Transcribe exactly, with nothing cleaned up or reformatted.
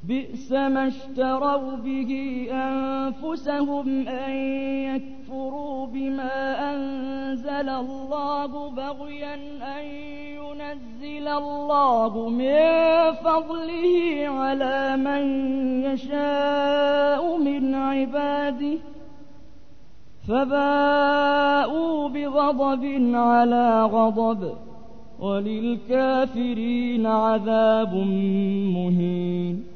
بئس ما اشتروا به أنفسهم أن يكفروا بما أنزل الله بغيا أن ينزل الله من فضله على من يشاء من عباده فباءوا بغضب على غضب وللكافرين عذاب مهين